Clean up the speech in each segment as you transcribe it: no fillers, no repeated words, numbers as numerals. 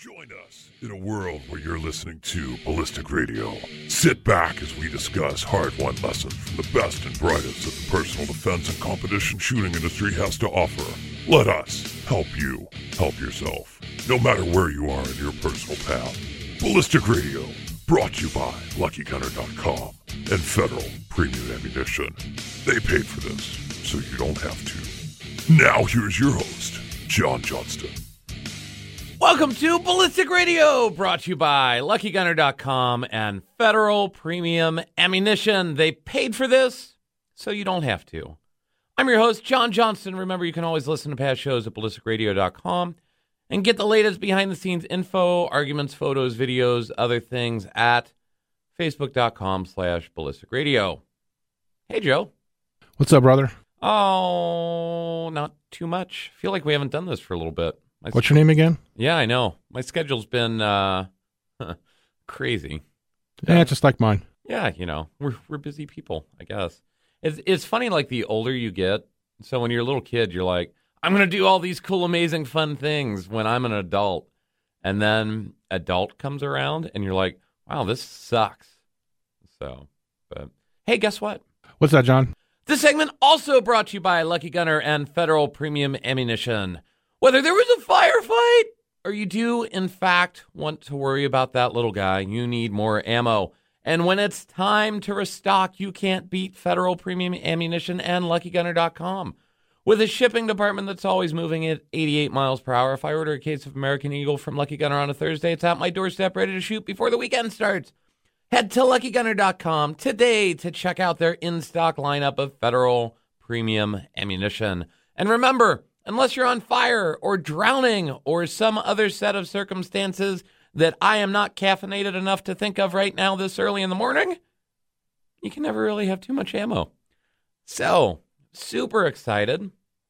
Join us in a world where you're listening to Ballistic Radio. Sit back as we discuss hard-won lessons from the best and brightest that the personal defense and competition shooting industry has to offer. Let us help you help yourself, no matter where you are in your personal path. Ballistic Radio, brought to you by LuckyGunner.com and Federal Premium Ammunition. They paid for this, so you don't have to. Now here's your host, John Johnston. Welcome to Ballistic Radio, brought to you by LuckyGunner.com and Federal Premium Ammunition. They paid for this, so you don't have to. I'm your host, John Johnston. Remember, you can always listen to past shows at BallisticRadio.com and get the latest behind-the-scenes info, arguments, photos, videos, other things at Facebook.com/BallisticRadio. Hey, Joe. What's up, brother? Oh, not too much. I feel like we haven't done this for a little bit. What's your name again? Yeah, I know. My schedule's been crazy. Yeah, just like mine. Yeah, you know, we're busy people, I guess. It's funny, like, the older you get. So when you're a little kid, you're like, I'm going to do all these cool, amazing, fun things when I'm an adult. And then adult comes around, and you're like, wow, this sucks. So, but hey, guess what? What's that, John? This segment also brought to you by Lucky Gunner and Federal Premium Ammunition. Whether there was a firefight or you do, in fact, want to worry about that little guy, you need more ammo. And when it's time to restock, you can't beat Federal Premium Ammunition and LuckyGunner.com. With a shipping department that's always moving at 88 miles per hour, if I order a case of American Eagle from Lucky Gunner on a Thursday, it's at my doorstep ready to shoot before the weekend starts. Head to LuckyGunner.com today to check out their in-stock lineup of Federal Premium Ammunition. And remember, unless you're on fire or drowning or some other set of circumstances that I am not caffeinated enough to think of right now this early in the morning, you can never really have too much ammo. So, super excited.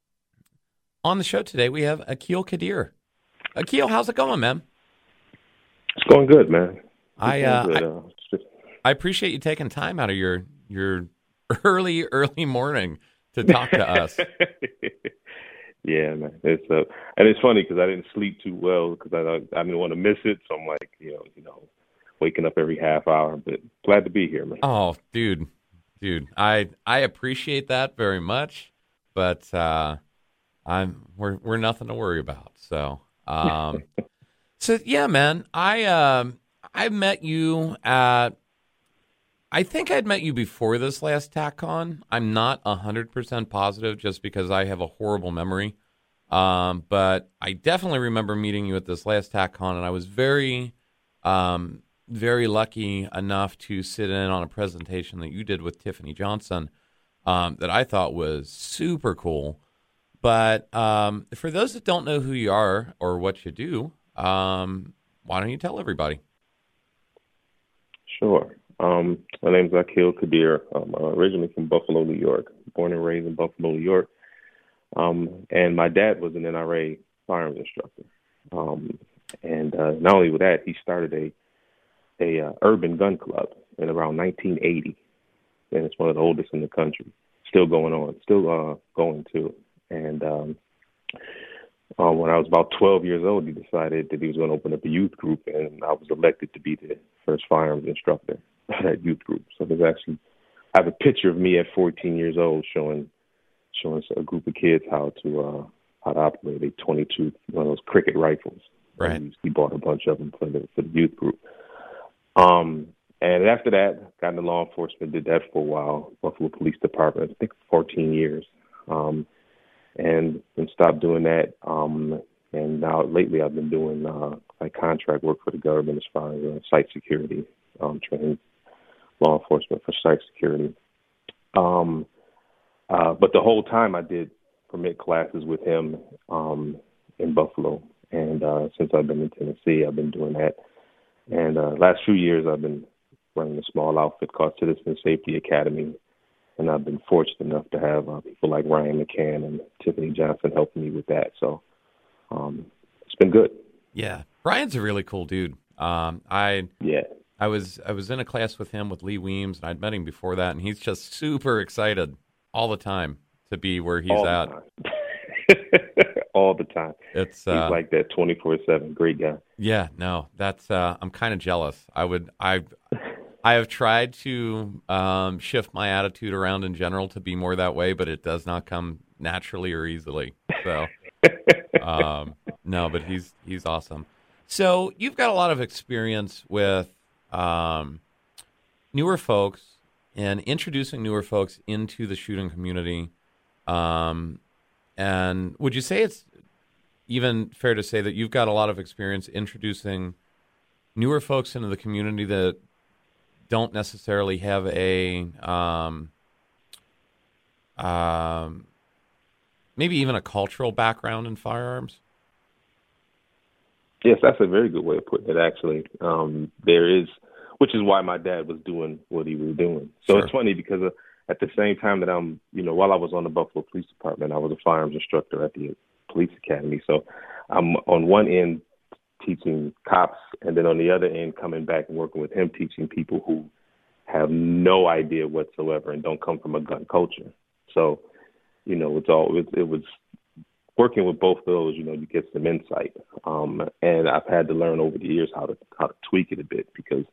On the show today, we have Akil Kadir. Akil, how's it going, man? It's going good, man. I appreciate you taking time out of your early morning to talk to us. Yeah, man. And it's funny because I didn't sleep too well because I didn't want to miss it. So I'm like, you know, waking up every half hour. But glad to be here, man. Oh, dude, I appreciate that very much. But we're nothing to worry about. So, so yeah, man. I met you at. I think I'd met you before this last TACCon. I'm not 100% positive just because I have a horrible memory. But I definitely remember meeting you at this last TACCon, and I was very, very lucky enough to sit in on a presentation that you did with Tiffany Johnson that I thought was super cool. But for those that don't know who you are or what you do, why don't you tell everybody? Sure. My name's Akil Kadir. I'm originally from Buffalo, New York, born and raised in Buffalo, New York. And my dad was an NRA firearms instructor. And not only with that, he started a urban gun club in around 1980. And it's one of the oldest in the country. Still going on, going to. And when I was about 12 years old, he decided that he was going to open up a youth group, and I was elected to be the first firearms instructor at that youth group. So I have a picture of me at 14 years old showing a group of kids how to operate a 22, one of those cricket rifles. Right. He bought a bunch of them for the youth group. And after that, got into law enforcement, did that for a while, Buffalo Police Department, I think 14 years. And then stopped doing that. And now lately I've been doing like contract work for the government as far as site security, training law enforcement for site security. But the whole time I did permit classes with him in Buffalo. And since I've been in Tennessee, I've been doing that. And last few years I've been running a small outfit called Citizen Safety Academy. And I've been fortunate enough to have people like Ryan McCann and Tiffany Johnson helping me with that. So it's been good. Yeah, Ryan's a really cool dude. I was in a class with him with Lee Weems, and I'd met him before that, and he's just super excited all the time to be where he's at. all the time. It's He's like that 24/7. Great guy. Yeah, no, that's I'm kind of jealous. I have tried to shift my attitude around in general to be more that way, but it does not come naturally or easily. So no, but he's awesome. So you've got a lot of experience with newer folks and introducing newer folks into the shooting community. And would you say it's even fair to say that you've got a lot of experience introducing newer folks into the community that don't necessarily have a maybe even a cultural background in firearms? Yes, that's a very good way of putting it, actually. There is, which is why my dad was doing what he was doing. So Sure. It's funny because at the same time that while I was on the Buffalo Police Department, I was a firearms instructor at the police academy. So I'm on one end teaching cops, and then on the other end coming back and working with him, teaching people who have no idea whatsoever and don't come from a gun culture. So, it was working with both of those, you get some insight. And I've had to learn over the years how to tweak it a bit because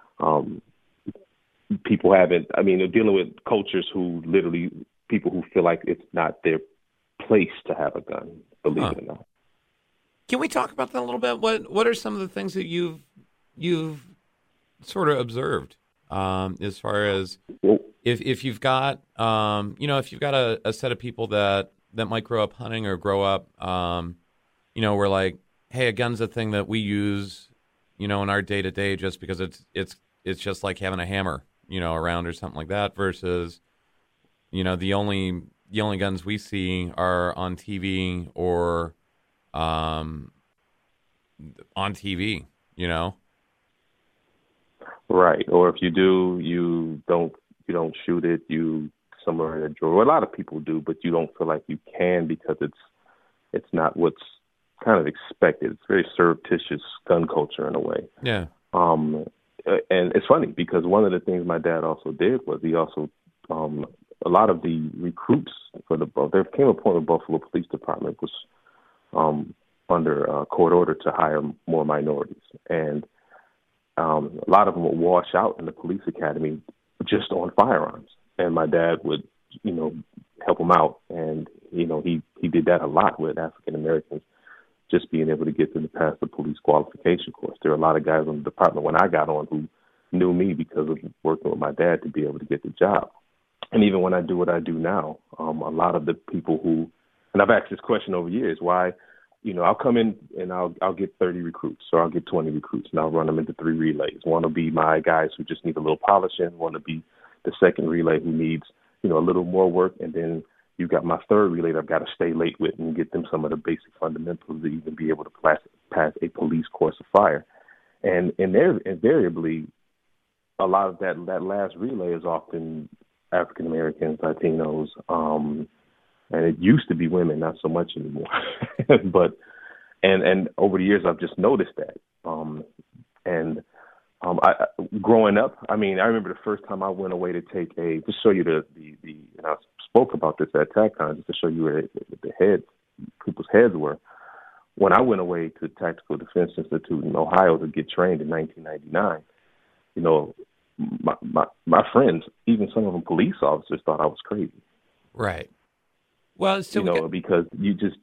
people they're dealing with cultures people who feel like it's not their place to have a gun, believe it or not. Can we talk about that a little bit? What are some of the things that you've sort of observed as far as if you've got if you've got a set of people that might grow up hunting or grow up we're like, hey, a gun's a thing that we use in our day to day just because it's just like having a hammer around or something like that versus the only guns we see are on TV or on TV, Right. Or if you do, you don't shoot it, you somewhere in a drawer. A lot of people do, but you don't feel like you can because it's not what's kind of expected. It's very surreptitious gun culture in a way. Yeah. And it's funny because one of the things my dad also did was he also a lot of the recruits there came a point where Buffalo Police Department was under court order to hire more minorities, and a lot of them would wash out in the police academy just on firearms, and my dad would help them out, and he did that a lot with African Americans, just being able to get them to pass the police qualification course. There are a lot of guys in the department when I got on who knew me because of working with my dad to be able to get the job. And even when I do what I do now, a lot of the people and I've asked this question over years, why, I'll come in and I'll get 30 recruits or I'll get 20 recruits and I'll run them into 3 relays. One will be my guys who just need a little polishing. One will be the second relay who needs, a little more work. And then you've got my third relay that I've got to stay late with and get them some of the basic fundamentals to even be able to pass a police course of fire. And invariably, a lot of that last relay is often African Americans, Latinos, and it used to be women, not so much anymore. But and over the years, I've just noticed that. I growing up, I remember the first time I went away to take to show you the and I spoke about this at TACCON, just to show you where people's heads were. When I went away to Tactical Defense Institute in Ohio to get trained in 1999, my friends, even some of them police officers, thought I was crazy. Right. Well, so because you just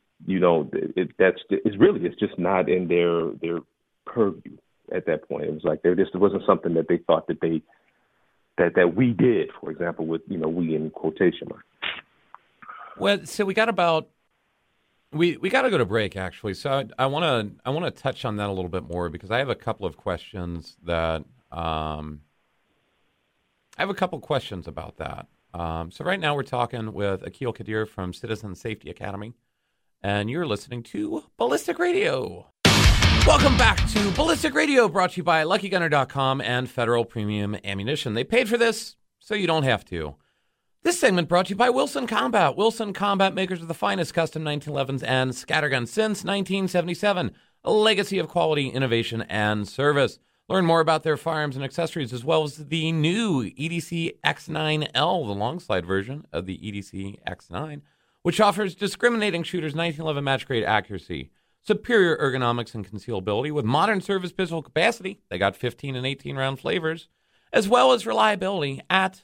it's just not in their purview at that point. It was like it wasn't something that they thought that we did. For example, with we in quotation marks. Well, so we got we got to go to break actually. So I want to touch on that a little bit more because I have a couple of questions that about that. So right now we're talking with Akil Kadir from Citizen Safety Academy, and you're listening to Ballistic Radio. Welcome back to Ballistic Radio, brought to you by LuckyGunner.com and Federal Premium Ammunition. They paid for this, so you don't have to. This segment brought to you by Wilson Combat. Wilson Combat, makers of the finest custom 1911s and scatterguns since 1977. A legacy of quality, innovation, and service. Learn more about their firearms and accessories, as well as the new EDC X9L, the long slide version of the EDC X9. which offers discriminating shooters 1911 match-grade accuracy, superior ergonomics and concealability with modern service pistol capacity. They got 15 and 18-round flavors, as well as reliability at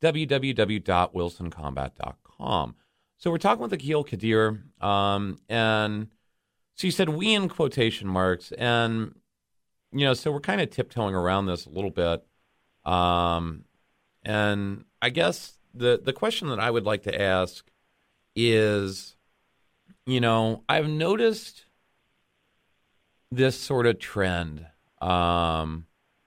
www.wilsoncombat.com. So we're talking with Aqil Qadir, and so you said we in quotation marks, and, so we're kind of tiptoeing around this a little bit. And I guess the question that I would like to ask is, I've noticed this sort of trend, and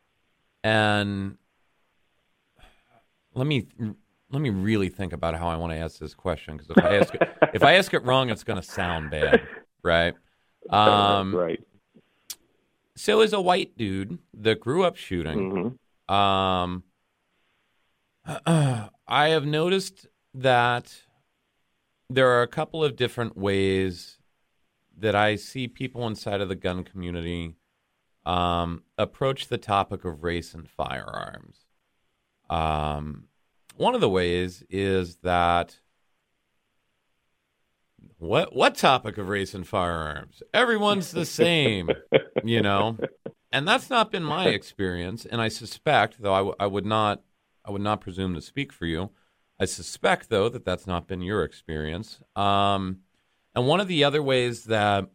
let me really think about how I want to ask this question, because if I ask it wrong, it's going to sound bad, right? Right. So as a white dude that grew up shooting, I have noticed that there are a couple of different ways that I see people inside of the gun community approach the topic of race and firearms. One of the ways is that what topic of race and firearms? Everyone's the same, and that's not been my experience. And I suspect, though I would not presume to speak for you, I suspect, though, that that's not been your experience. And one of the other ways that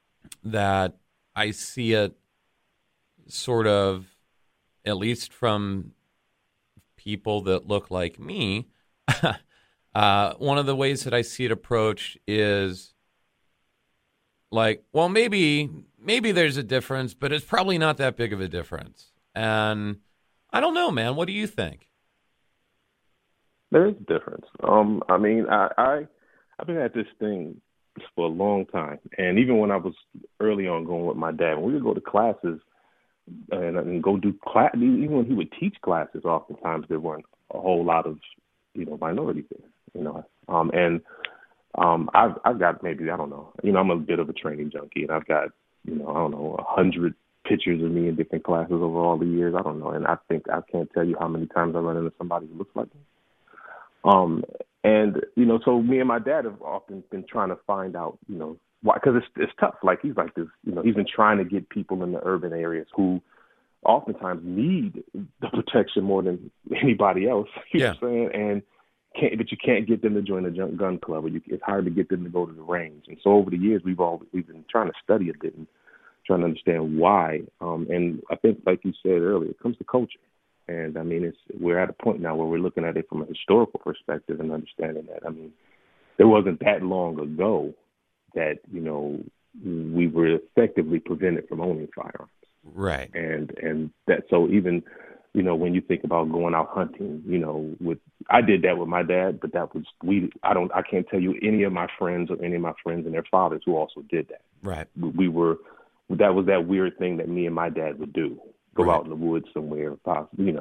I see it, sort of, at least from people that look like me, one of the ways that I see it approached is like, well, maybe there's a difference, but it's probably not that big of a difference. And I don't know, man. What do you think? There is a difference. I've been at this thing for a long time, and even when I was early on going with my dad, when we would go to classes and go do class, even when he would teach classes, oftentimes there weren't a whole lot of minorities there. I've got maybe, I don't know, I'm a bit of a training junkie, and I've got 100 pictures of me in different classes over all the years. I don't know, and I think I can't tell you how many times I run into somebody who looks like me. So me and my dad have often been trying to find out, why, because it's tough. Like, he's like this, he's been trying to get people in the urban areas who oftentimes need the protection more than anybody else. You know what I'm saying? But you can't get them to join a gun club, or it's hard to get them to go to the range. And so over the years, we've been trying to study a bit and trying to understand why. And I think, like you said earlier, it comes to culture. And I mean, we're at a point now where we're looking at it from a historical perspective and understanding that. I mean, there wasn't that long ago that, we were effectively prevented from owning firearms. Right. And that, so even, when you think about going out hunting, I did that with my dad, but that was, I can't tell you any of my friends or any of my friends and their fathers who also did that. Right. That was that weird thing that me and my dad would do. Go out in the woods somewhere, possibly,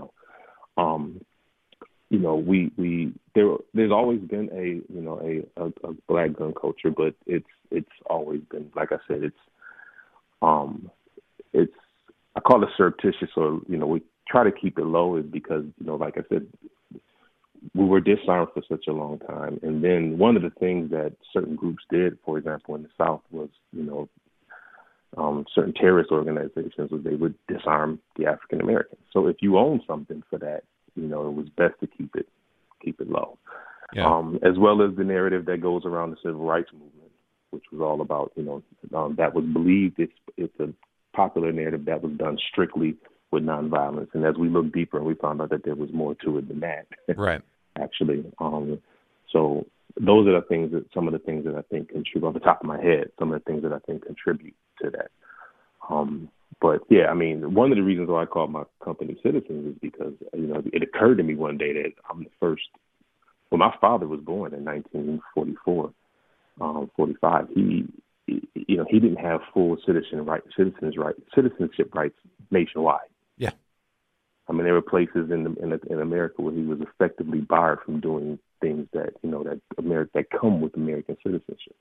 there's always been a black gun culture, but it's always been, like I said, it's I call it surreptitious, or, we try to keep it low, is because, like I said, we were disarmed for such a long time. And then one of the things that certain groups did, for example, in the South, was, certain terrorist organizations, was they would disarm the African Americans. So if you own something for that, it was best to keep it low. Yeah. As well as the narrative that goes around the civil rights movement, which was all about, that was believed it's a popular narrative that was done strictly with nonviolence. And as we looked deeper, we found out that there was more to it than that. Right. Actually. So those are some of the things that I think contribute, off the top of my head, some of the things that I think contribute to that. But yeah, I mean, one of the reasons why I call my company Citizens is because, it occurred to me one day that I'm the first. When my father was born in 1944, 45, he didn't have full citizenship rights nationwide. Yeah. I mean, there were places in America where he was effectively barred from doing things that that come with American citizenship.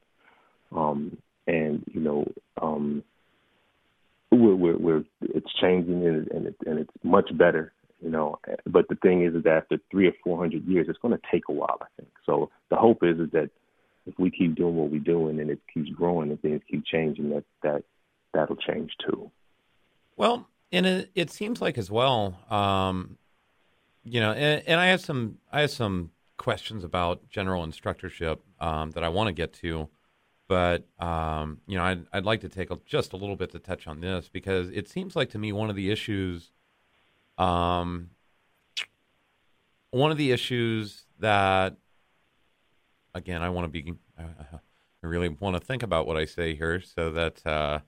We're it's changing and it's much better, But the thing is that after 300 or 400 years, it's going to take a while, I think. So the hope is that if we keep doing what we're doing and it keeps growing and things keep changing, that'll change too. Well, and it seems like as well, and I have some questions about general instructorship that I want to get to, but I'd like to take just a little bit to touch on this because it seems like to me one of the issues that, again, I really want to think about what I say here so that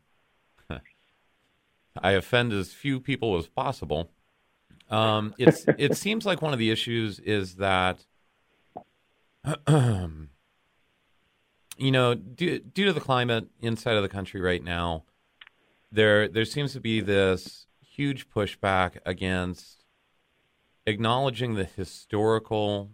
I offend as few people as possible. It seems like one of the issues is that, due to the climate inside of the country right now, there seems to be this huge pushback against acknowledging the historical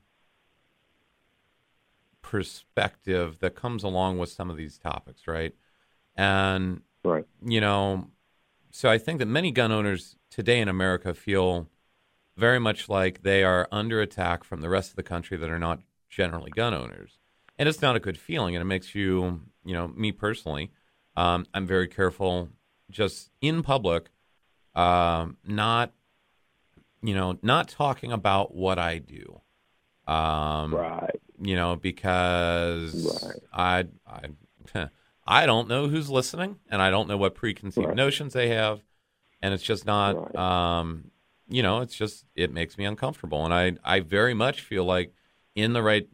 perspective that comes along with some of these topics, right? And, right. So I think that many gun owners today in America feel very much like they are under attack from the rest of the country that are not generally gun owners. And it's not a good feeling, and it makes you, me personally, I'm very careful just in public, not talking about what I do. Right. Because right. I don't know who's listening, and I don't know what preconceived notions they have, and it's just not, it makes me uncomfortable, and I very much feel like in the right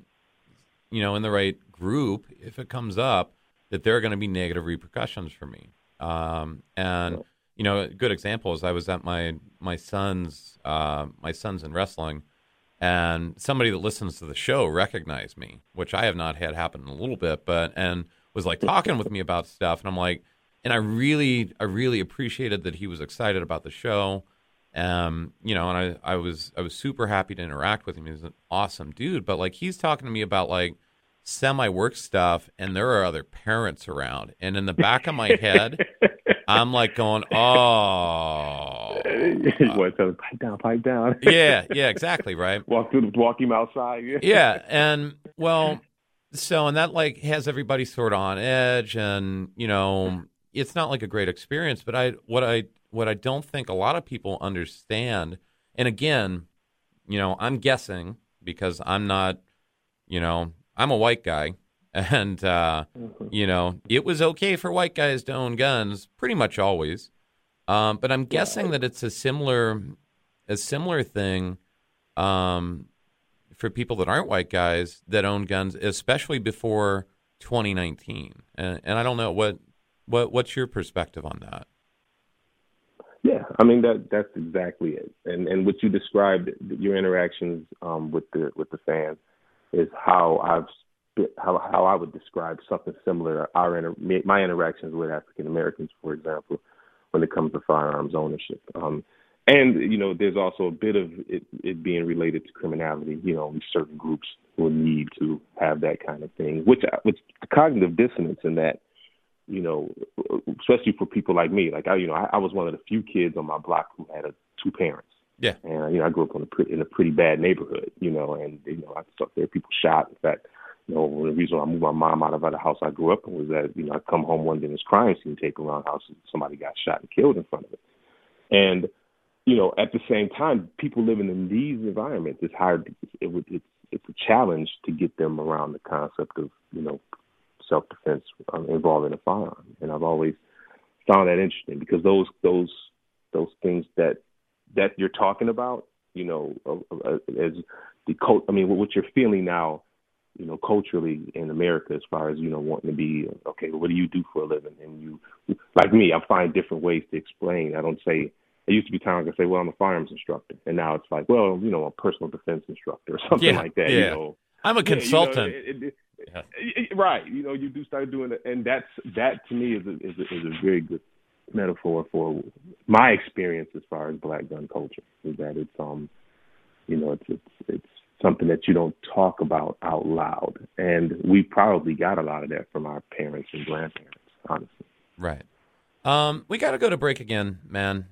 group, if it comes up, that there are going to be negative repercussions for me. A good example is I was at my son's in wrestling, and somebody that listens to the show recognized me, which I have not had happen in a little bit, and was like talking with me about stuff, and I'm like, and I really appreciated that he was excited about the show, and I was super happy to interact with him. He was an awesome dude, but like he's talking to me about like semi-work stuff, and there are other parents around, and in the back of my head, I'm like going, oh, you want to tell him, pipe down. yeah, exactly, right. Walk him outside. Yeah, and well. So, and that like has everybody sort of on edge, and it's not like a great experience. But what I don't think a lot of people understand, and again, I'm guessing because I'm not, I'm a white guy, and it was okay for white guys to own guns pretty much always. But I'm guessing that it's a similar thing. For people that aren't white guys that own guns, especially before 2019, and I don't know what's your perspective on that? Yeah, I mean that's exactly it, and what you described, your interactions with the fans, is how I would describe something similar. My interactions with African Americans, for example, when it comes to firearms ownership. And, there's also a bit of it being related to criminality. Certain groups will need to have that kind of thing, which the cognitive dissonance in that, especially for people like me. Like, I was one of the few kids on my block who had two parents. Yeah. And, I grew up in a pretty bad neighborhood, and, I saw there people shot. In fact, the reason I moved my mom out of the house I grew up in was that, I'd come home one day and this crime scene taken around the house and somebody got shot and killed in front of it. And, at the same time, people living in these environments, it's hard. It's a challenge to get them around the concept of, self-defense involving a firearm. And I've always found that interesting because those things that you're talking about, as the what you're feeling now, culturally in America, as far as wanting to be okay. What do you do for a living? And you, like me, I find different ways to explain. I don't say. It used to be times I say, well, I'm a firearms instructor. And now it's like, well, a personal defense instructor or something like that. Yeah. I'm a consultant. Right. You do start doing it. And that to me is a very good metaphor for my experience as far as black gun culture, is that it's something that you don't talk about out loud. And we probably got a lot of that from our parents and grandparents, honestly. Right. We got to go to break again, man.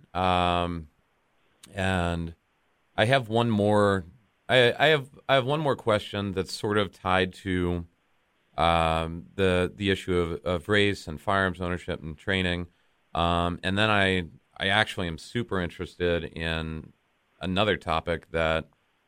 And I have one more. I have one more question that's sort of tied to the issue of race and firearms ownership and training. And then I actually am super interested in another topic that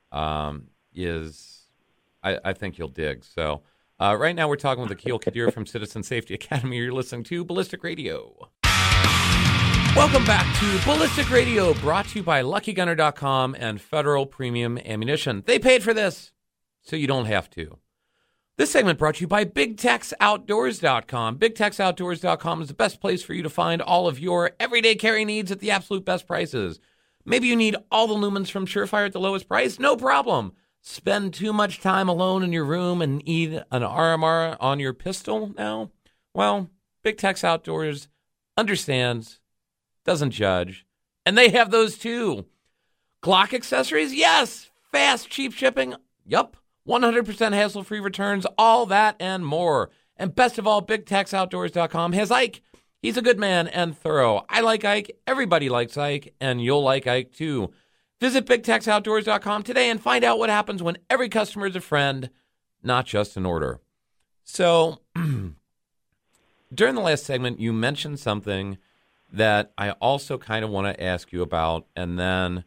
is I think you'll dig. So right now we're talking with Akhil Kadir from Citizen Safety Academy. You're listening to Ballistic Radio. Welcome back to Ballistic Radio, brought to you by LuckyGunner.com and Federal Premium Ammunition. They paid for this, so you don't have to. This segment brought to you by BigTexOutdoors.com. BigTexOutdoors.com is the best place for you to find all of your everyday carry needs at the absolute best prices. Maybe you need all the lumens from Surefire at the lowest price? No problem. Spend too much time alone in your room and need an RMR on your pistol now? Well, Big Tex Outdoors understands, doesn't judge, and they have those too. Glock accessories? Yes. Fast, cheap shipping? Yup. 100% hassle-free returns, all that and more. And best of all, BigTexOutdoors.com has Ike. He's a good man and thorough. I like Ike. Everybody likes Ike, and you'll like Ike too. Visit BigTexOutdoors.com today and find out what happens when every customer is a friend, not just an order. So, during the last segment, you mentioned something that I also kind of want to ask you about, and then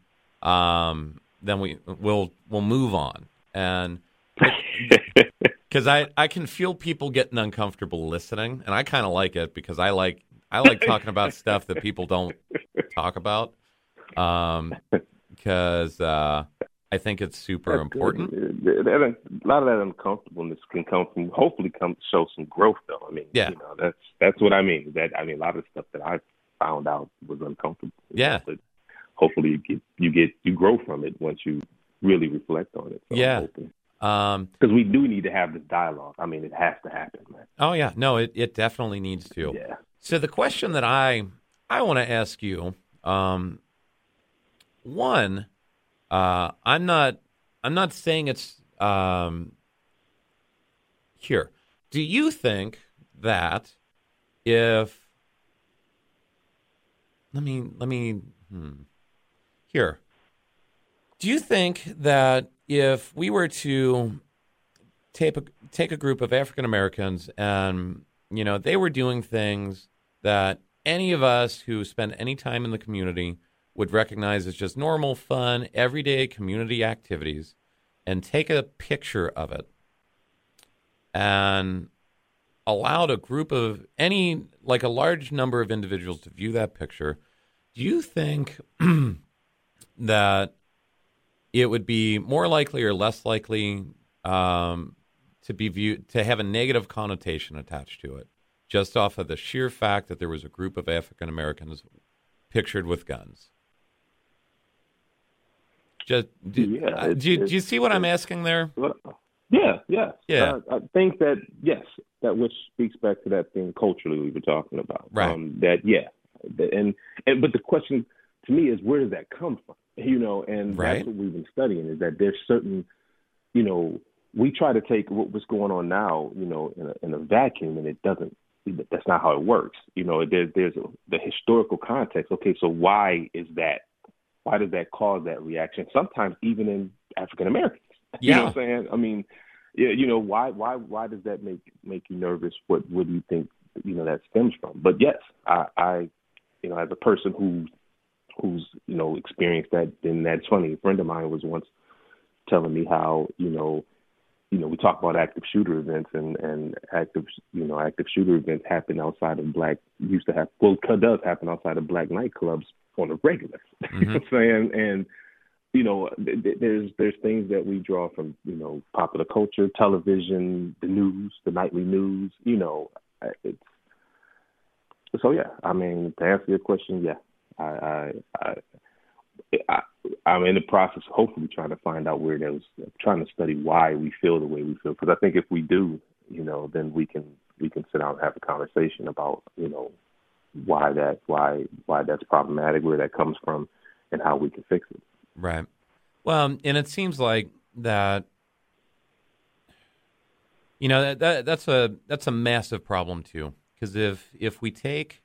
we'll move on. And because I can feel people getting uncomfortable listening, and I kind of like it because I like talking about stuff that people don't talk about, because I think it's super important. A lot of that uncomfortableness can hopefully show some growth, though. I mean, yeah, that's what I mean. A lot of stuff that I found out was uncomfortable. Yeah, but hopefully you grow from it once you really reflect on it. So yeah. Because we do need to have this dialogue. I mean, it has to happen, man. Oh, yeah. No, it definitely needs to. Yeah. So the question that I want to ask you, one, I'm not saying it's here. Do you think that if here. Do you think that if we were to take a group of African Americans and, they were doing things that any of us who spend any time in the community would recognize as just normal, fun, everyday community activities, and take a picture of it and allowed a group of a large number of individuals to view that picture, do you think that it would be more likely or less likely to have a negative connotation attached to it, just off of the sheer fact that there was a group of African Americans pictured with guns? Do you see what I'm asking there? Yeah. I think that, yes, that which speaks back to that thing culturally we were talking about. Right. But the question to me is, where does that come from? And right. That's what we've been studying, is that there's certain, we try to take what's going on now, in a vacuum, and it doesn't. That's not how it works. There's the historical context. Okay, so why is that? Why does that cause that reaction? Sometimes even in African Americans. Yeah. You know what I'm saying? I mean, why does that make you nervous? What do you think that stems from? But yes, I as a person who's experienced that, then that's funny. A friend of mine was once telling me how we talk about active shooter events, and active shooter events happen outside of does happen outside of black nightclubs on a regular. Mm-hmm. You know what I'm saying? And there's things that we draw from popular culture, television, the news, the nightly news. So yeah. I mean, to answer your question, yeah. I'm in the process of hopefully trying to find out where those, trying to study why we feel the way we feel. Because I think if we do, then we can sit down and have a conversation about, why that's problematic, where that comes from, and how we can fix it. Right. Well, and it seems like that, that's a massive problem too. Because if we take,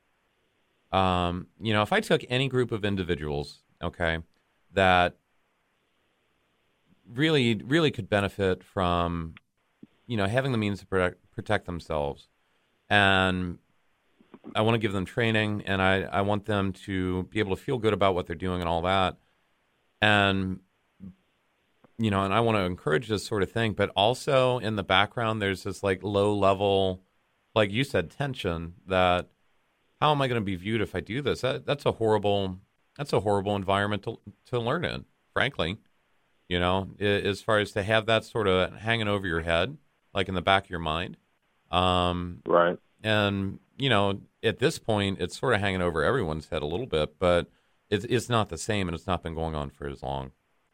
if I took any group of individuals, okay, that really, really could benefit from, having the means to protect themselves. And I want to give them training, and I want them to be able to feel good about what they're doing and all that. And, and I want to encourage this sort of thing. But also in the background, there's this like low level, like you said, tension that how am I going to be viewed if I do this? That's a horrible environment to learn in, frankly. As far as to have that sort of hanging over your head, like in the back of your mind. Right. And, at this point, it's sort of hanging over everyone's head a little bit, but it's not the same, and it's not been going on for as long.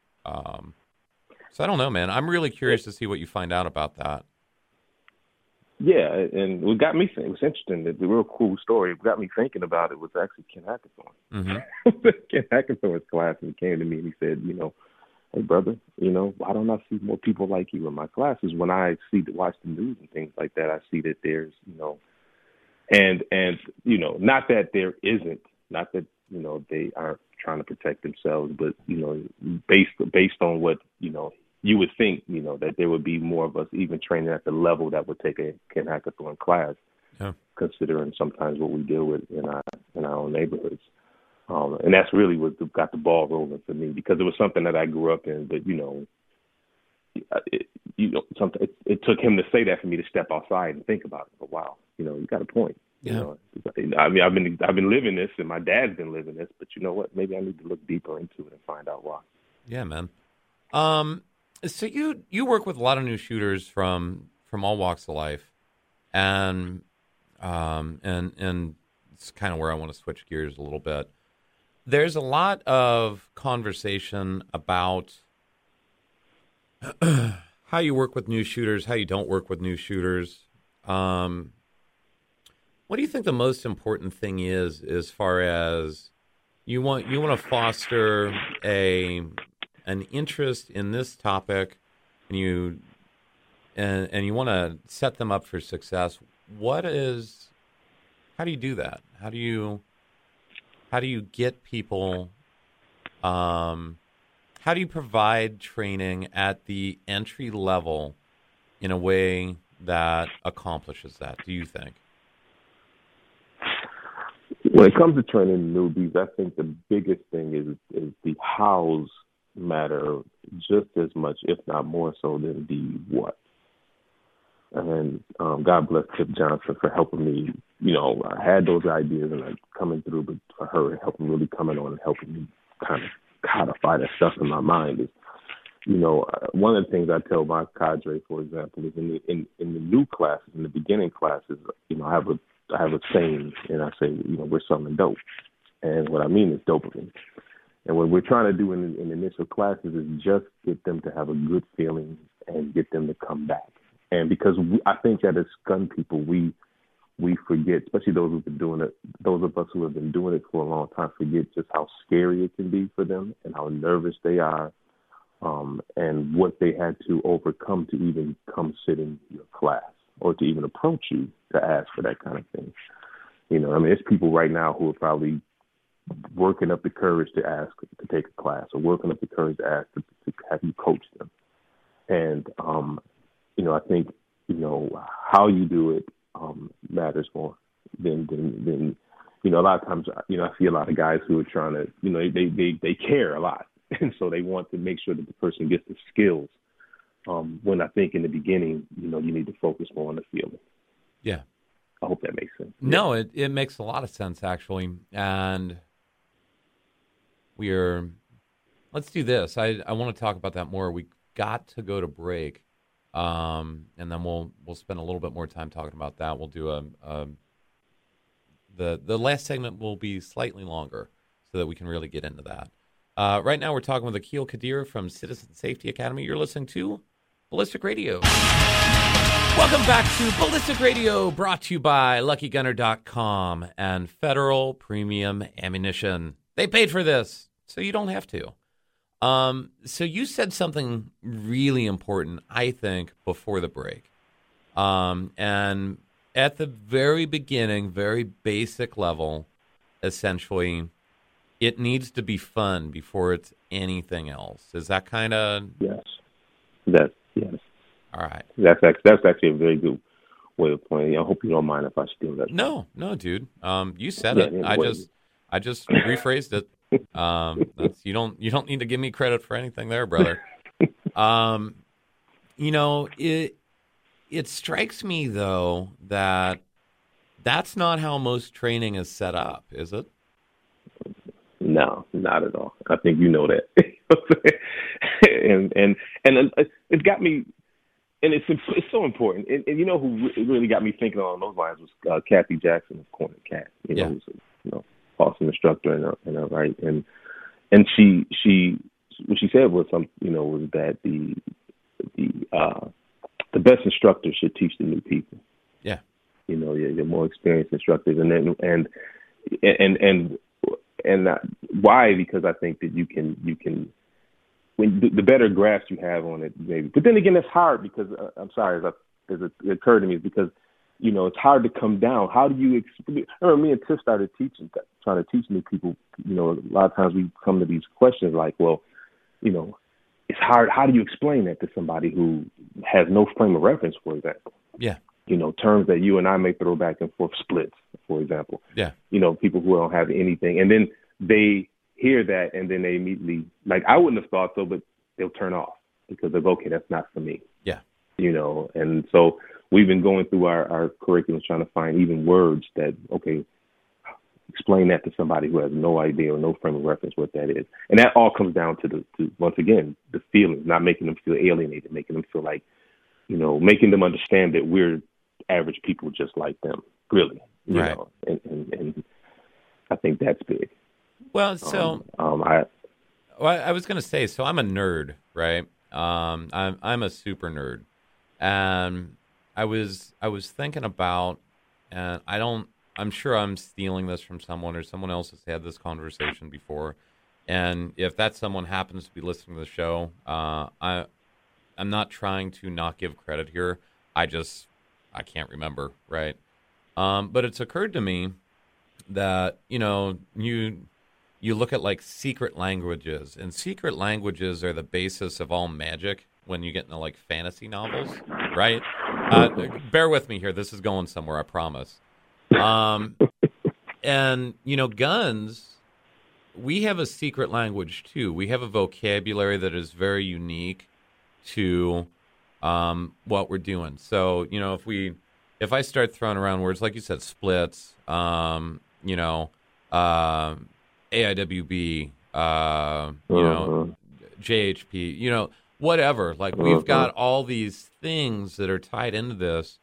So I don't know, man. I'm really curious to see what you find out about that. Yeah, and what got me thinking, it was interesting, the real cool story, what got me thinking about it was actually Ken Hackathorn. Mm-hmm. Ken Hackathorn's class, and he came to me and he said, hey, brother, why don't I see more people like you in my classes? When I watch the news and things like that, I see that there's, and not that there isn't, not that, they aren't trying to protect themselves, but, based on what, you would think, that there would be more of us even training at the level that would take a Ken Hackathorn class, considering sometimes what we deal with in our own neighborhoods. And that's really what got the ball rolling for me, because it was something that I grew up in. But it took him to say that for me to step outside and think about it. But wow, you got a point. Yeah. I mean, I've been living this, and my dad's been living this. But you know what? Maybe I need to look deeper into it and find out why. Yeah, man. So you work with a lot of new shooters from all walks of life, and it's kind of where I want to switch gears a little bit. There's a lot of conversation about how you work with new shooters, how you don't work with new shooters. What do you think the most important thing is, as far as you want to foster an interest in this topic, and you want to set them up for success? How do you do that? How do you get people, how do you provide training at the entry level in a way that accomplishes that, do you think? When it comes to training newbies, I think the biggest thing is the hows matter just as much, if not more so, than the what. And God bless Tip Johnson for helping me. I had those ideas and like coming through, but for her helping really coming on and helping me kind of codify that stuff in my mind is, one of the things I tell my cadre, for example, is in the new classes, in the beginning classes, I have a saying, and I say, we're selling dope, and what I mean is dopamine. And what we're trying to do in initial classes is just get them to have a good feeling and get them to come back. And because I think that as gun people, we forget, especially those who've been doing it, those of us who have been doing it for a long time, forget just how scary it can be for them and how nervous they are, and what they had to overcome to even come sit in your class or to even approach you to ask for that kind of thing. There's people right now who are probably working up the courage to ask to take a class, or working up the courage to ask to have you coach them. And I think how you do it matters more than a lot of times. I see a lot of guys who are trying to they care a lot, and so they want to make sure that the person gets the skills. When I think in the beginning, you need to focus more on the feeling. Yeah, I hope that makes sense. No, it makes a lot of sense actually, and let's do this. I want to talk about that more. We got to go to break. And then we'll spend a little bit more time talking about that. We'll do the last segment will be slightly longer so that we can really get into that. Right now we're talking with Akil Kadir from Citizen Safety Academy. You're listening to Ballistic Radio. Welcome back to Ballistic Radio, brought to you by LuckyGunner.com and Federal Premium Ammunition. They paid for this, so you don't have to. So you said something really important, I think, before the break. And at the very beginning, very basic level, essentially, it needs to be fun before it's anything else. Is that kind of... Yes. Yes. All right. That's actually a very good way of playing. I hope you don't mind if I steal that. No, dude. You said Yeah, it. anyway. I just rephrased it. That's you don't need to give me credit for anything there, brother. It strikes me though that that's not how most training is set up, is it? No, not at all. I think you know that. and it's got me, and it's so important. And you know who really got me thinking along those lines was Kathy Jackson of Corner Cat. Who's a awesome instructor and right. And she what she said was was that the best instructors should teach the new people. Yeah. Your more experienced instructors, and why? Because I think that you can when the better grasp you have on it, maybe. But then again, it's hard because I'm sorry, as it occurred to me, is because it's hard to come down. How do you? I remember me and Tiff started trying to teach new people. A lot of times we come to these questions like, well, it's hard. How do you explain that to somebody who has no frame of reference, for example? Yeah. Terms that you and I may throw back and forth, splits, for example. Yeah. People who don't have anything. And then they hear that and then they immediately, like, I wouldn't have thought so, but they'll turn off because they're okay, that's not for me. Yeah. And so we've been going through our curriculum trying to find even words that, okay, explain that to somebody who has no idea or no frame of reference what that is. And that all comes down to once again, the feelings, not making them feel alienated, making them feel like, making them understand that we're average people just like them, really. Right. And I think that's big. Well, so I was going to say, so I'm a nerd, right? I'm a super nerd, and I was thinking about, and I'm sure I'm stealing this from someone or someone else has had this conversation before, and if that someone happens to be listening to the show, I'm not trying to not give credit here. I can't remember, right? But it's occurred to me that, you look at like secret languages, and secret languages are the basis of all magic when you get into like fantasy novels, right? Bear with me here. This is going somewhere, I promise. And, guns, we have a secret language too. We have a vocabulary that is very unique to what we're doing. So, if I start throwing around words like you said, splits, AIWB, JHP, whatever. Like we've got all these things that are tied into this.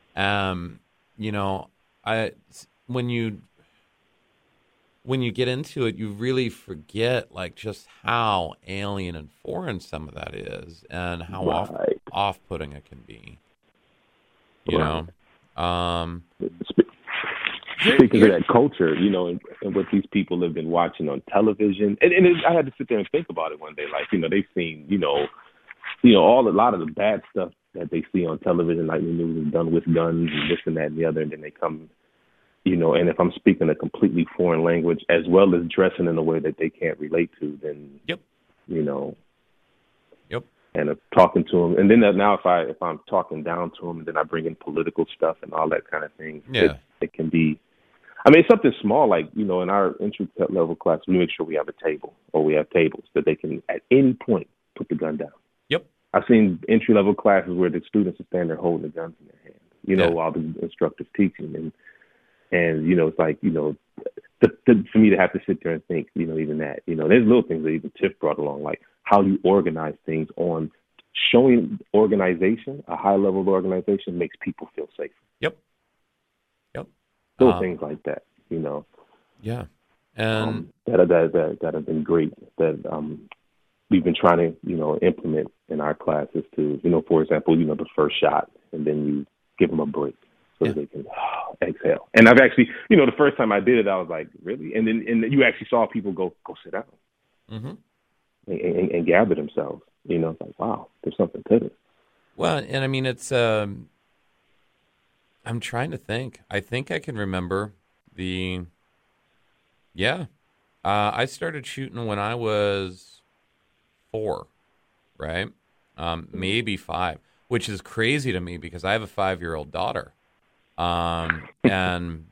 When you get into it, you really forget like just how alien and foreign some of that is, and how off-putting it can be. Speaking of that culture, and what these people have been watching on television, and I had to sit there and think about it one day. Like, they've seen, a lot of the bad stuff that they see on television, like the news is done with guns and this and that and the other, and then they come, and if I'm speaking a completely foreign language as well as dressing in a way that they can't relate to, then, Yep. And talking to them, and then now if I'm talking down to them, and then I bring in political stuff and all that kind of thing, it can be. I mean, it's something small like in our entry level class, we make sure we have a table or we have tables that they can at any point put the gun down. Yep. I've seen entry level classes where the students are standing there holding the guns in their hands, while the instructor's teaching, and it's like for me to have to sit there and think, even that, there's little things that even Tiff brought along, like how you organize things on showing organization, a high level of organization makes people feel safer. Yep. Little things like that, Yeah. And that have been great that we've been trying to, implement in our classes to, for example, the first shot, and then you give them a break so that they can exhale. And I've actually, the first time I did it, I was like, really? And then you actually saw people go sit down. Mm-hmm. And gather themselves. It's like, wow, there's something to this. Well, and I mean, it's, I'm trying to think. I think I can remember I started shooting when I was 4, right? Maybe 5. which is crazy to me because I have a 5-year-old daughter. And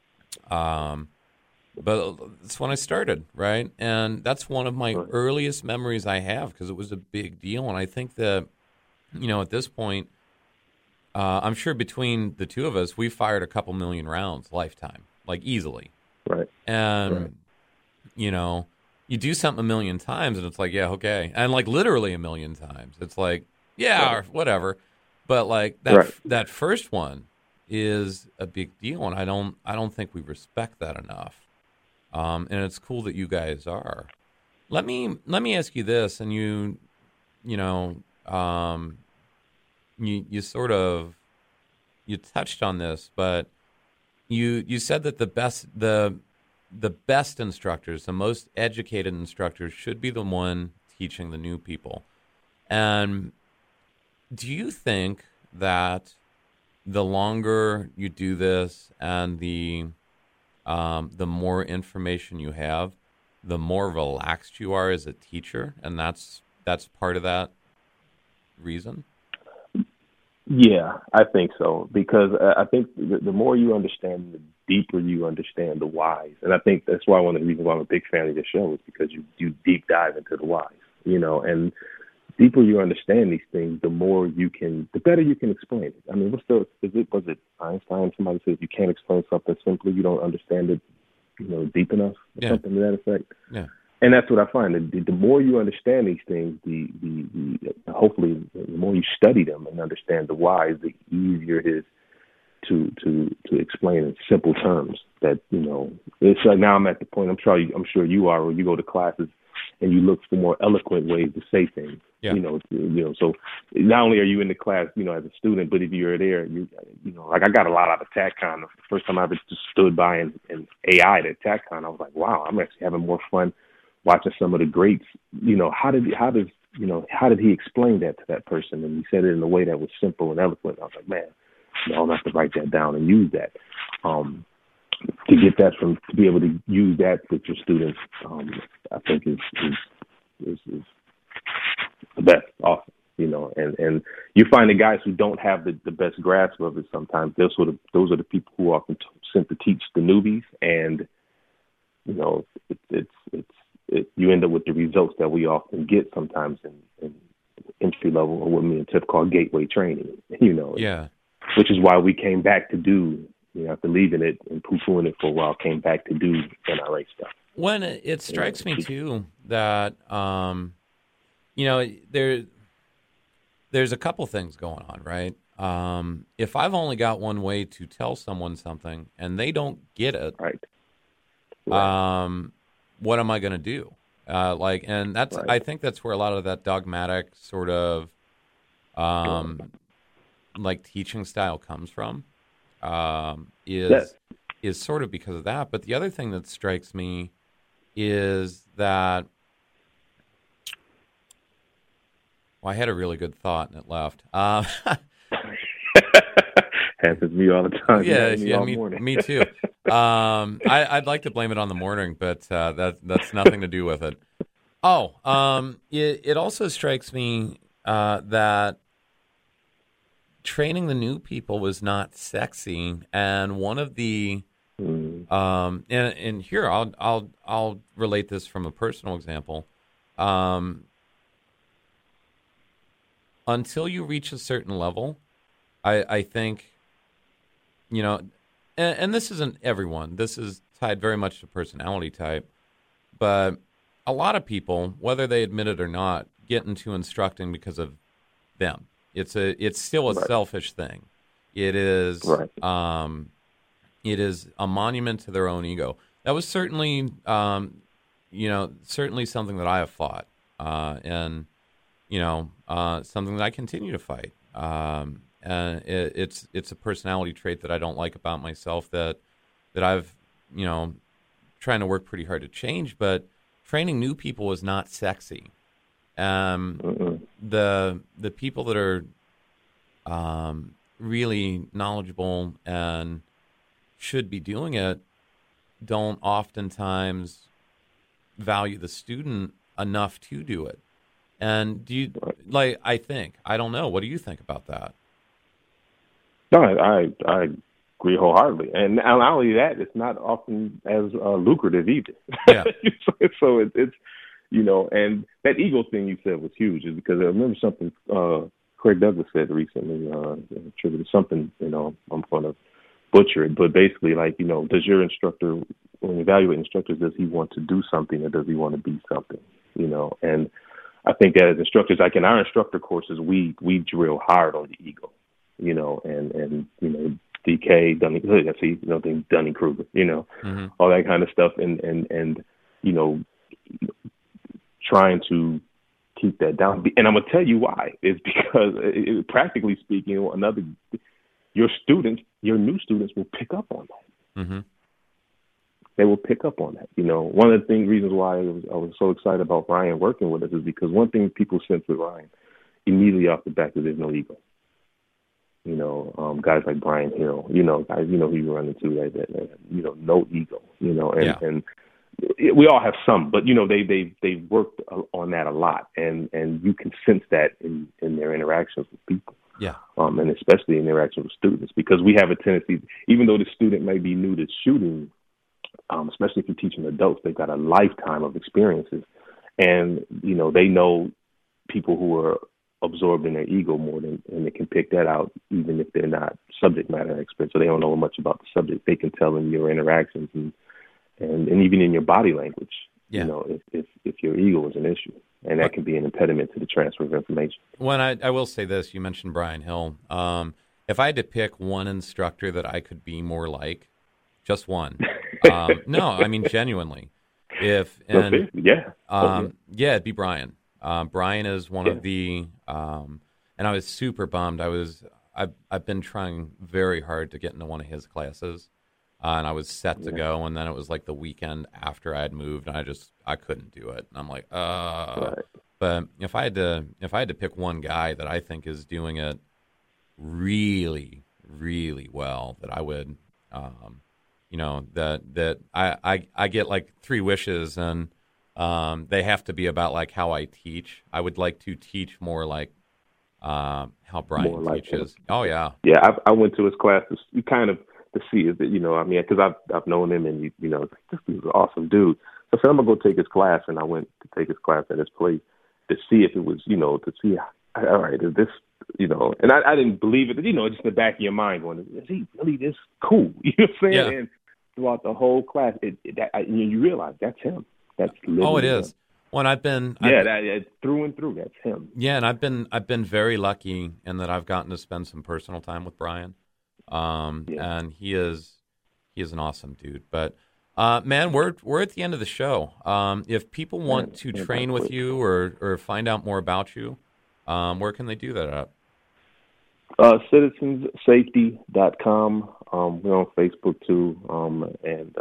but that's when I started, right? And that's one of my earliest memories I have because it was a big deal. And I think that, at this point, I'm sure between the two of us, we fired a couple million rounds lifetime, like easily. Right. And, you do something a million times and it's like, yeah, okay. And like literally a million times. It's like, yeah, or whatever. But like that first one is a big deal. And I don't think we respect that enough. And it's cool that you guys are. Let me ask you this, and you sort of touched on this, but you said that the best instructors, the most educated instructors, should be the one teaching the new people. And do you think that the longer you do this and the more information you have, the more relaxed you are as a teacher, and that's part of that reason? Yeah, I think so, because I think the more you understand, the deeper you understand the whys. And I think that's why one of the reasons why I'm a big fan of this show is because you deep dive into the whys, and the deeper you understand these things, the better you can explain it. I mean, was it Einstein? Somebody says you can't explain something simply, you don't understand it, deep enough, or something to that effect. Yeah. And that's what I find. The more you understand these things, hopefully the more you study them and understand the whys, the easier it is to explain in simple terms. That it's like now I'm at the point. I'm sure you are, where you go to classes and you look for more eloquent ways to say things. Yeah. So not only are you in the class, as a student, but if you're there, like I got a lot out of TACCON. The first time I ever just stood by and AI'd at TACCON, I was like, wow, I'm actually having more fun watching some of the greats. How did he explain that to that person? And he said it in a way that was simple and eloquent. I was like, man, I'll have to write that down and use that. To get that to be able to use that with your students, I think is the best, awesome, and you find the guys who don't have the best grasp of it sometimes, those are the people who are often sent to teach the newbies, and, you end up with the results that we often get sometimes in entry level, or what me and Tiff call gateway training, Yeah. Which is why we came back to do, after leaving it and poo-pooing it for a while, came back to do NRA stuff. When it strikes me too that there's a couple things going on, right? If I've only got one way to tell someone something and they don't get it, right. What am I going to do? And that's I think that's where a lot of that dogmatic sort of like teaching style comes from. Is sort of because of that. But the other thing that strikes me is that, I had a really good thought and it left. Happens to me all the time. Me too. I'd like to blame it on the morning, but that's nothing to do with it. It also strikes me that training the new people was not sexy, and one of the and here I'll relate this from a personal example. Until you reach a certain level, I think, and this isn't everyone. This is tied very much to personality type, but a lot of people, whether they admit it or not, get into instructing because of them. It's still a selfish thing. It is it is a monument to their own ego. That was certainly certainly something that I have fought, and something that I continue to fight. And it's a personality trait that I don't like about myself that I've trying to work pretty hard to change. But training new people is not sexy. The people that are really knowledgeable and should be doing it don't oftentimes value the student enough to do it. And do Like, I think. I don't know. What do you think about that? No, I agree wholeheartedly. And not only that, it's not often as lucrative either. Yeah. So it's and that ego thing you said was huge, is because I remember something Craig Douglas said recently, attributed something, I'm going to butcher it, but basically, like, does your instructor, when you evaluate instructors, does he want to do something or does he want to be something? And I think that as instructors, like in our instructor courses, we drill hard on the ego, and DK, Dunning-Kruger, all that kind of stuff, and trying to keep that down. And I'm gonna tell you why. It's because, practically speaking, your new students will pick up on that. Mm-hmm. They will pick up on that. One of the reasons why I was so excited about Ryan working with us is because one thing people sense with Ryan immediately off the bat is there's no ego. Guys like Brian Hill, guys, who you run into like that, no ego, and we all have some, but they've worked on that a lot, and you can sense that in their interactions with people. Yeah. And especially in interaction with students, because we have a tendency, even though the student may be new to shooting, especially if you're teaching adults, they've got a lifetime of experiences, and they know people who are absorbed in their ego more than, and they can pick that out even if they're not subject matter experts, so they don't know much about the subject. They can tell in your interactions and even in your body language, if your ego is an issue. And that can be an impediment to the transfer of information. When I will say this, you mentioned Brian Hill. If I had to pick one instructor that I could be more like, just one. No, I mean, genuinely. It'd be Brian. Brian is one of the, and I was super bummed. I've been trying very hard to get into one of his classes. And I was set to go, and then it was like the weekend after I had moved, and I couldn't do it. And I'm like, Right. But if I had to pick one guy that I think is doing it really, really well, that I would, that I get like 3 wishes, and they have to be about like how I teach. I would like to teach more like how Brian teaches. Oh yeah. Yeah, I went to his classes. You kind of to see is that, because I've known him, and this is an awesome dude. So I said, I'm gonna go take his class, and I went to take his class at his place to see if it was, to see, all right, is this, and I didn't believe it, just in the back of your mind going, is he really this cool? You know what I'm saying? Yeah. And throughout the whole class, you realize that's him. That's literally it is. him. Well, I've been through and through. That's him. Yeah, and I've been very lucky in that I've gotten to spend some personal time with Brian. And he is an awesome dude. But man, we're at the end of the show. If people want to train with you or find out more about you, where can they do that at? Citizensafety.com. We're on Facebook too, and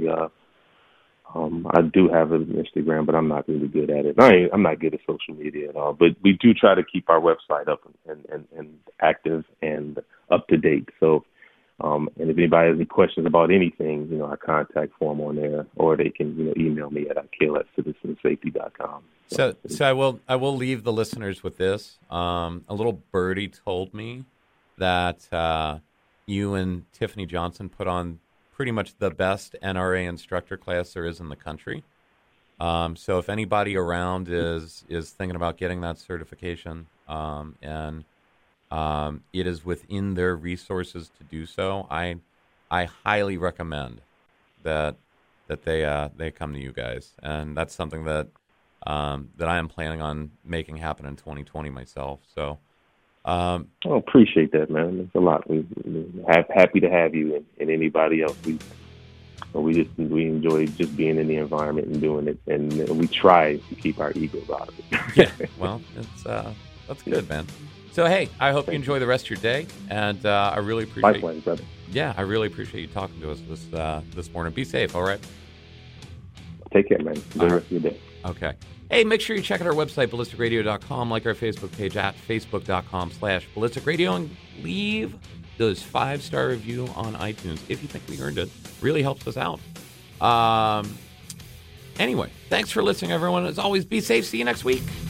I do have an Instagram, but I'm not really good at it. I'm not good at social media at all. But we do try to keep our website up and active and up to date. So, and if anybody has any questions about anything, our contact form on there, or they can email me at akil@citizensafety.com. So I will leave the listeners with this. A little birdie told me that you and Tiffany Johnson put on pretty much the best NRA instructor class there is in the country. So if anybody around is thinking about getting that certification, and it is within their resources to do so, I highly recommend that they come to you guys, and that's something that I am planning on making happen in 2020 myself. So. Appreciate that, man. It's a lot. We're happy to have you and anybody else. We enjoy just being in the environment and doing it, and we try to keep our egos out of it. Yeah, well, that's good, man. So hey, I hope you enjoy the rest of your day, and I really appreciate. Likewise, brother. Yeah, I really appreciate you talking to us this morning. Be safe, all right? Take care, man. Enjoy the rest of your day. Okay. Hey, make sure you check out our website, ballisticradio.com, like our Facebook page at facebook.com/ballisticradio, and leave those 5-star review on iTunes if you think we earned it. Really helps us out. Anyway, thanks for listening, everyone. As always, be safe. See you next week.